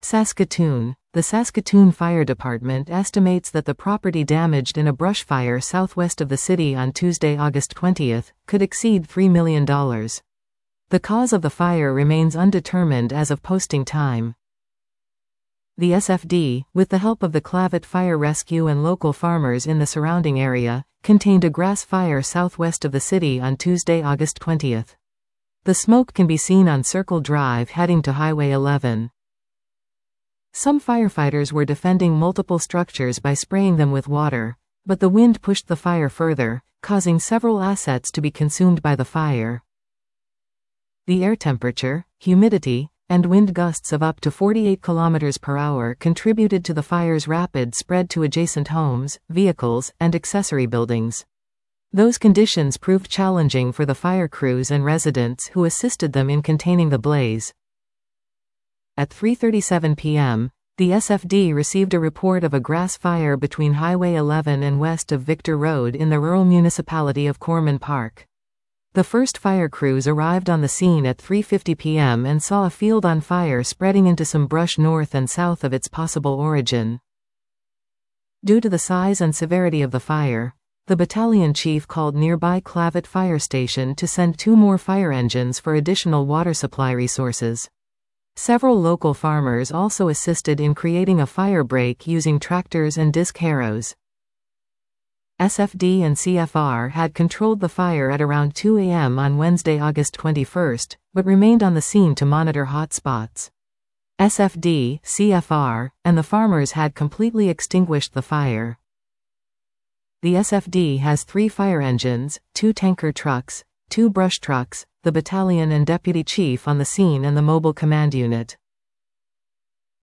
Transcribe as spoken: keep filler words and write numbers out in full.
Saskatoon. The Saskatoon Fire Department estimates that the property damaged in a brush fire southwest of the city on Tuesday, August twentieth, could exceed three million dollars. The cause of the fire remains undetermined as of posting time. The S F D, with the help of the Clavitt Fire Rescue and local farmers in the surrounding area, contained a grass fire southwest of the city on Tuesday, August twentieth. The smoke can be seen on Circle Drive heading to Highway eleven. Some firefighters were defending multiple structures by spraying them with water, but the wind pushed the fire further, causing several assets to be consumed by the fire. The air temperature, humidity, and wind gusts of up to forty-eight kilometers per hour contributed to the fire's rapid spread to adjacent homes, vehicles, and accessory buildings. Those conditions proved challenging for the fire crews and residents who assisted them in containing the blaze. At three thirty-seven p m, the S F D received a report of a grass fire between Highway eleven and west of Victor Road in the rural municipality of Corman Park. The first fire crews arrived on the scene at three fifty p m and saw a field on fire spreading into some brush north and south of its possible origin. Due to the size and severity of the fire, the battalion chief called nearby Clavitt Fire Station to send two more fire engines for additional water supply resources. Several local farmers also assisted in creating a fire break using tractors and disc harrows. S F D and C F R had controlled the fire at around two a m on Wednesday, August twenty-first, but remained on the scene to monitor hotspots. S F D, C F R, and the farmers had completely extinguished the fire. The S F D has three fire engines, two tanker trucks, two brush trucks, the battalion and deputy chief on the scene and the mobile command unit.